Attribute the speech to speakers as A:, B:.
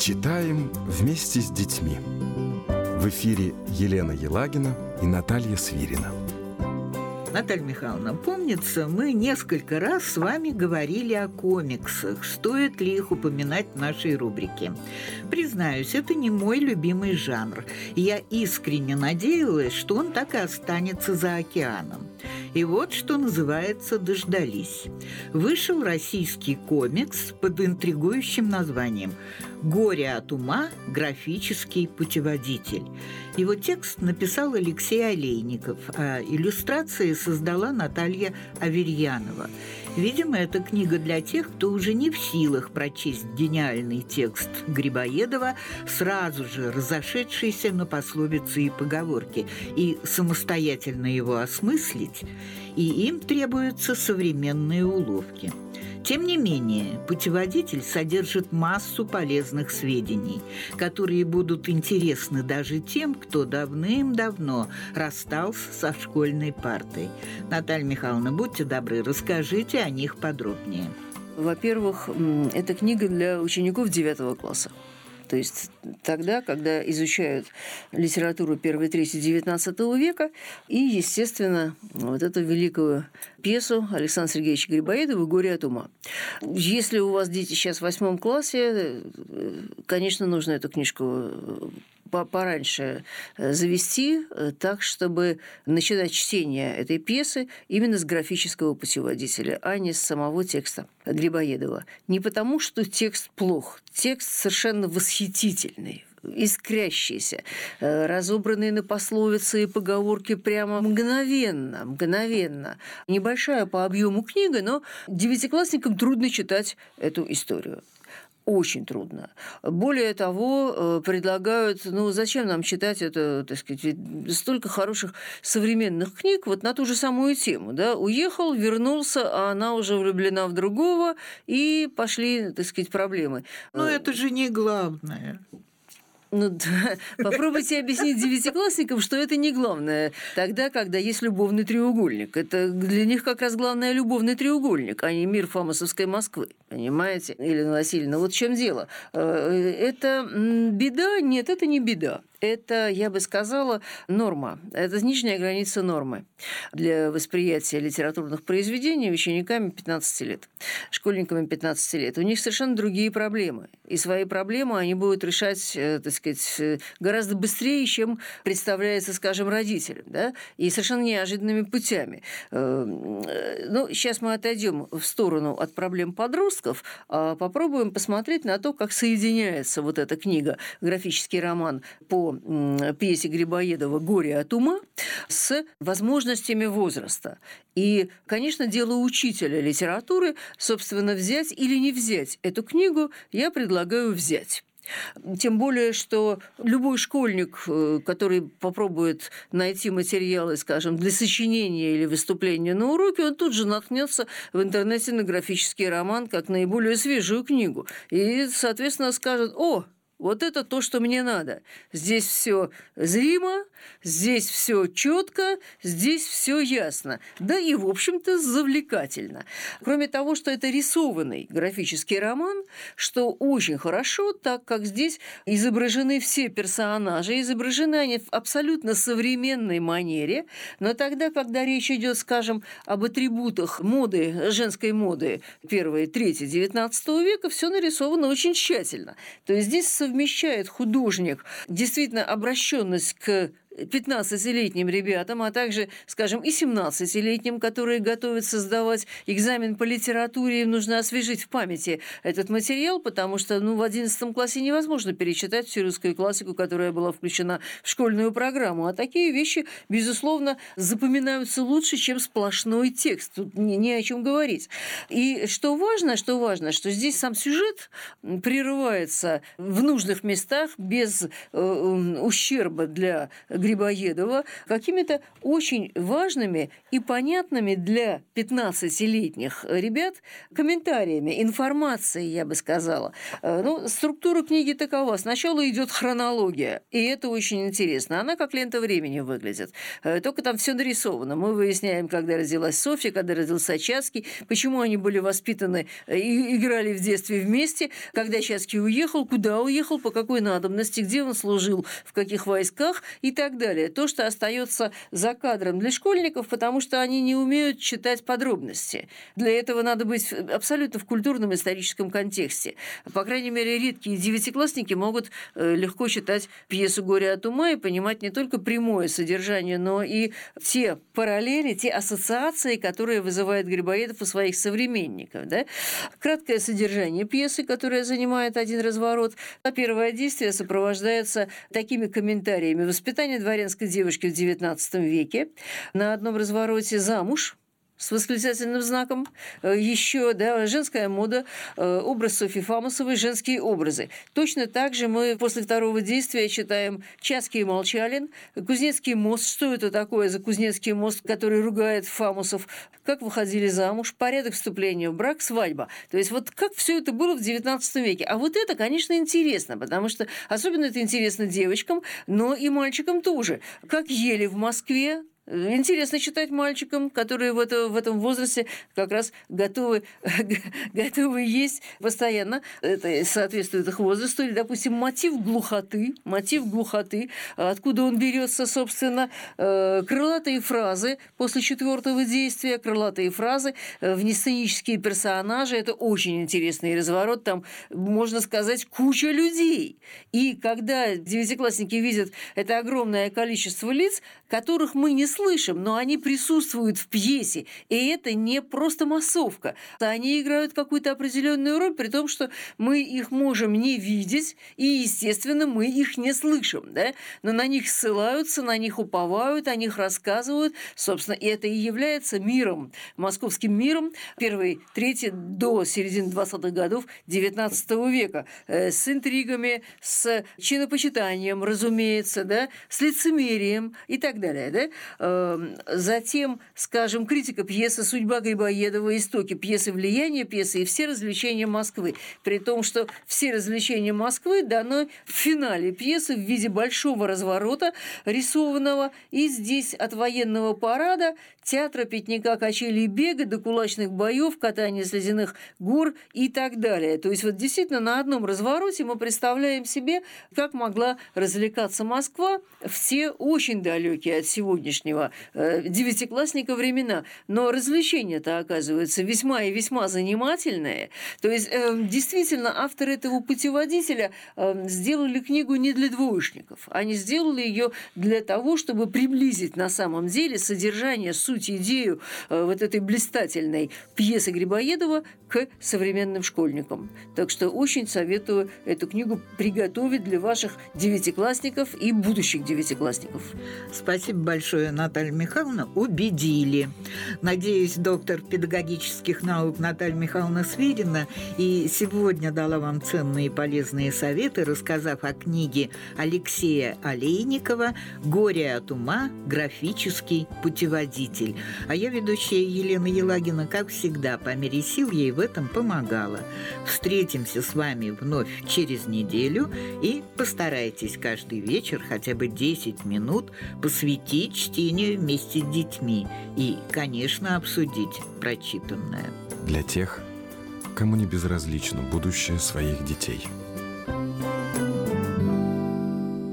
A: Читаем вместе с детьми. В эфире Елена Елагина и Наталья Свирина.
B: Наталья Михайловна, помнится, мы несколько раз с вами говорили о комиксах. Стоит ли их упоминать в нашей рубрике? Признаюсь, это не мой любимый жанр. Я искренне надеялась, что он так и останется за океаном. И вот что называется «Дождались». Вышел российский комикс под интригующим названием «Горе от ума. Графический путеводитель». Его текст написал Алексей Олейников, а иллюстрации создала Наталья Аверьянова. Видимо, это книга для тех, кто уже не в силах прочесть гениальный текст Грибоедова, сразу же разошедшийся на пословицы и поговорки, и самостоятельно его осмыслить, и им требуются современные уловки. Тем не менее, путеводитель содержит массу полезных сведений, которые будут интересны даже тем, кто давным-давно расстался со школьной партой. Наталья Михайловна, будьте добры, расскажите о них подробнее.
C: Во-первых, это книга для учеников 9 класса. То есть тогда, когда изучают литературу 1-3 XIX века и, естественно, вот эту великую пьесу Александра Сергеевича Грибоедова «Горе от ума». Если у вас дети сейчас в 8 классе, конечно, нужно эту книжку пораньше завести, так, чтобы начинать чтение этой пьесы именно с графического путеводителя, а не с самого текста Грибоедова. Не потому, что текст плох, текст совершенно восхитительный, искрящийся, разобранные на пословицы и поговорки прямо мгновенно. Небольшая по объему книга, но девятиклассникам трудно читать эту историю. Очень трудно. Более того, предлагают, зачем нам читать это, так сказать, столько хороших современных книг вот на ту же самую тему, да, уехал, вернулся, а она уже влюблена в другого, и пошли, так сказать, проблемы.
B: Но это же не главное.
C: Попробуйте объяснить девятиклассникам, что это не главное. Тогда, когда есть любовный треугольник. Это для них как раз главное любовный треугольник, а не мир фамусовской Москвы. Понимаете, Елена Васильевна? Вот в чем дело. Это беда? Нет, это не беда. Это, я бы сказала, норма. Это нижняя граница нормы для восприятия литературных произведений учениками 15 лет, школьниками 15 лет. У них совершенно другие проблемы. И свои проблемы они будут решать, так сказать, гораздо быстрее, чем представляется, скажем, родителям. Да? И совершенно неожиданными путями. Сейчас мы отойдем в сторону от проблем подростков, а попробуем посмотреть на то, как соединяется вот эта книга, графический роман по пьесе Грибоедова «Горе от ума» с возможностями возраста. И, конечно, дело учителя литературы, собственно, взять или не взять эту книгу я предлагаю взять. Тем более, что любой школьник, который попробует найти материалы, скажем, для сочинения или выступления на уроке, он тут же наткнется в интернете на графический роман как наиболее свежую книгу. И, соответственно, скажет: «О, вот это то, что мне надо. Здесь все зримо, здесь все четко, здесь все ясно. Да и, в общем-то, завлекательно». Кроме того, что это рисованный графический роман, что очень хорошо, так как здесь изображены все персонажи, изображены они в абсолютно современной манере, но тогда, когда речь идет, скажем, об атрибутах моды, женской моды 1-3 XIX века, все нарисовано очень тщательно. То есть здесь совмещает художник действительно обращенность к 15-летним ребятам, а также, скажем, и 17-летним, которые готовятся сдавать экзамен по литературе, им нужно освежить в памяти этот материал, потому что в 11 классе невозможно перечитать всю русскую классику, которая была включена в школьную программу. А такие вещи, безусловно, запоминаются лучше, чем сплошной текст. Тут не о чем говорить. И что важно, что здесь сам сюжет прерывается в нужных местах без ущерба для Грибоедова какими-то очень важными и понятными для 15-летних ребят комментариями, информацией, я бы сказала. Структура книги такова. Сначала идет хронология, и это очень интересно. Она как лента времени выглядит. Только там все нарисовано. Мы выясняем, когда родилась Софья, когда родился Чацкий, почему они были воспитаны и играли в детстве вместе, когда Чацкий уехал, куда уехал, по какой надобности, где он служил, в каких войсках и так далее. То, что остается за кадром для школьников, потому что они не умеют читать подробности. Для этого надо быть абсолютно в культурном историческом контексте. По крайней мере, редкие девятиклассники могут легко читать пьесу «Горе от ума» и понимать не только прямое содержание, но и те параллели, те ассоциации, которые вызывает Грибоедов у своих современников. Да? Краткое содержание пьесы, которая занимает один разворот, а первое действие сопровождается такими комментариями. Воспитание дворянской девушки в XIX веке. На одном развороте замуж с восклицательным знаком, еще женская мода, образ Софьи Фамусовой, женские образы. Точно так же мы после второго действия читаем Чацкий и Молчалин, Кузнецкий мост, что это такое за Кузнецкий мост, который ругает Фамусов, как выходили замуж, порядок вступления в брак, свадьба. То есть вот как все это было в XIX веке. А вот это, конечно, интересно, потому что особенно это интересно девочкам, но и мальчикам тоже. Как ели в Москве. Интересно читать мальчикам, которые в этом возрасте как раз готовы есть постоянно. Это соответствует их возрасту. Или, допустим, мотив глухоты. Откуда он берется, собственно, крылатые фразы после четвертого действия, крылатые фразы, внесценические персонажи. Это очень интересный разворот. Там, можно сказать, куча людей. И когда девятиклассники видят это огромное количество лиц, которых мы не слышим, но они присутствуют в пьесе. И это не просто массовка. Они играют какую-то определенную роль, при том, что мы их можем не видеть, и, естественно, мы их не слышим. Да? Но на них ссылаются, на них уповают, о них рассказывают. Собственно, и это и является миром, московским миром первой трети до середины 20-х годов XIX века. С интригами, с чинопочитанием, разумеется, да? С лицемерием и так далее. Да? Затем, скажем, критика пьесы «Судьба Грибоедова», истоки пьесы, влияние пьесы и все развлечения Москвы. При том, что все развлечения Москвы даны в финале пьесы в виде большого разворота рисованного. И здесь от военного парада, театра, пикника, качелей, бега до кулачных боев, катания с ледяных гор и так далее. То есть вот действительно на одном развороте мы представляем себе, как могла развлекаться Москва в те очень далекие от сегодняшнего девятиклассника времена. Но развлечения-то, оказывается, весьма и весьма занимательные. То есть действительно авторы этого путеводителя сделали книгу не для двоечников. Они сделали ее для того, чтобы приблизить на самом деле содержание, суть, идею вот этой блистательной пьесы Грибоедова к современным школьникам. Так что очень советую эту книгу приготовить для ваших девятиклассников и будущих девятиклассников.
B: Спасибо большое, Наталья Михайловна. Убедили. Надеюсь, доктор педагогических наук Наталья Михайловна Свирина и сегодня дала вам ценные и полезные советы, рассказав о книге Алексея Олейникова «Горе от ума. Графический путеводитель». А я, ведущая Елена Елагина, как всегда, по мере сил ей в этом помогала. Встретимся с вами вновь через неделю и постарайтесь каждый вечер хотя бы 10 минут посвятить чтению вместе с детьми и, конечно, обсудить прочитанное.
A: Для тех, кому не безразлично будущее своих детей.